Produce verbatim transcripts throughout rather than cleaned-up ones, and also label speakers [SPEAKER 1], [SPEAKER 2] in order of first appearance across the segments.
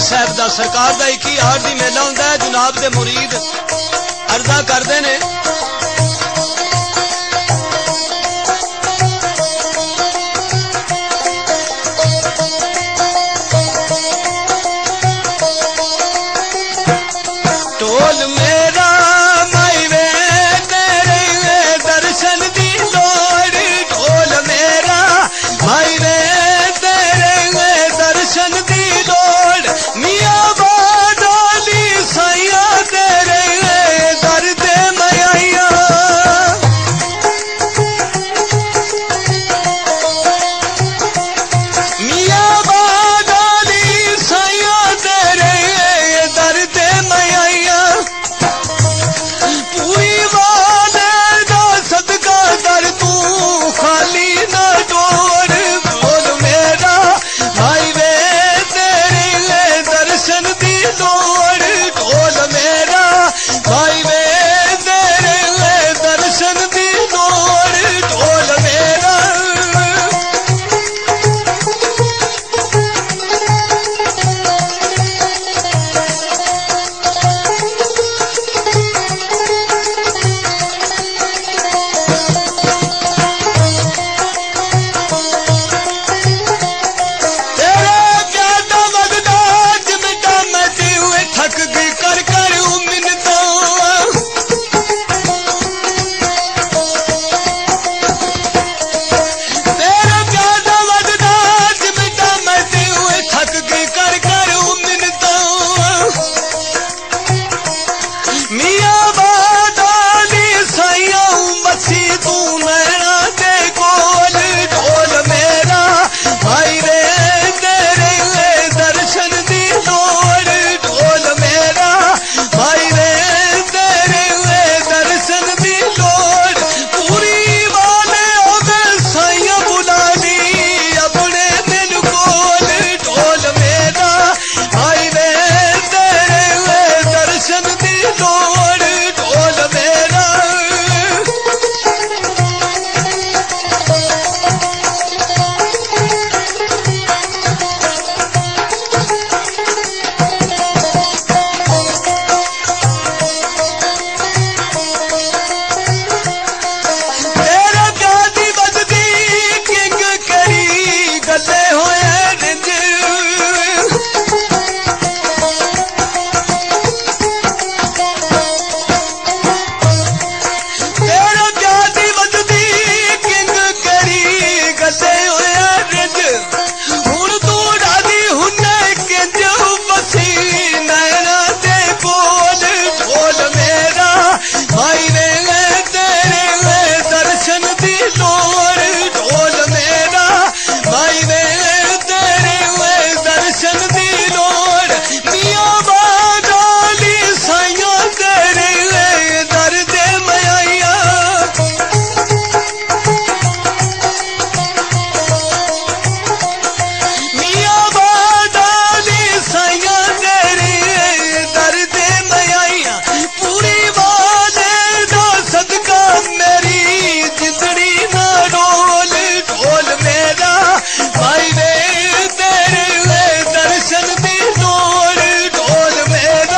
[SPEAKER 1] साहब दा सरकार दा इक्की हार दी मेला हुंदा है। जनाब दे मुरीद अर्जा करदे ने टोल मेरा माई वे तेरे दर्शन दी लोड़, टोल मेरा माई वे तेरे दर्शन दी लोड़, मियां बादली साइया तेरे दर दे मयाइया। मियां बादली साइया तेरे दर दे मयाइया, पूरी वाले दा सदका दर तू खाली ना डोर, बोल मेरा भाई वे तेरे दर्शन दी लोड़, ढोल मेरा भाई वे तेरे दर्शन दी लोड़, ढोल मेरा। तेरे प्यादा वगदा चिमटा मची हुए थक गई कर कर मिन्नता, तेरे प्यादा वगदा चिमटा मची हुए थक गई कर कर मिन्नता, मियां बादली साइया मसी तू नैना दे कोल, ढोल मेरा भाई वे तेरे दर्शन दी लोड़, ढोल मेरा भाई वे तेरे दर्शन दी लोड़, पूरी वाले ओदे साइया बुला ली अपने दिल कोल, ढोल मेरा भाई वे तेरे दर्शन दी लोड़, ढोल मेरा। तेरे प्यादी बजदी किंग करी गले होए रिंज, तेरे प्यादी बजदी किंग करी गले होए रिंज, हुण तू डाली हुन्ने किंज बसी नैना दे कोल, ढोल मेरा भाई वे तेरे दर्शन दी लोड़, ढोल मेरा भाई वे तेरे दर्शन दी लोड़, मियां बादली साइया तेरे दर दे मयाइया। मियां बादली साइया तेरे दर दे मयाइया, पूरी वाले दा सदका मेरी जिंदड़ी ना डोल, ढोल मेरा भाई वे तेरे दर्शन दी लोड़, ढोल मेरा।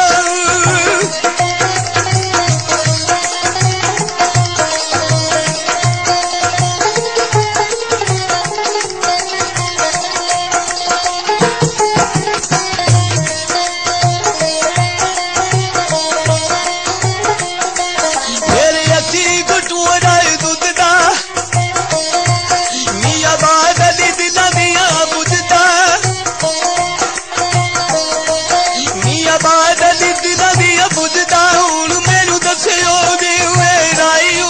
[SPEAKER 1] मेरे असी गुटू राय दुध दा, मियां बादली दिलां दियां बुझदा, मियां बादली दिलां दियां बुझदा, हुण मैनू दस्सियो दी वे राईओ,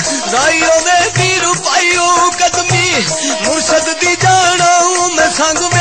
[SPEAKER 1] राईओ वे पीर पाईओ कदमी मुर्शद दी जाना मैं संग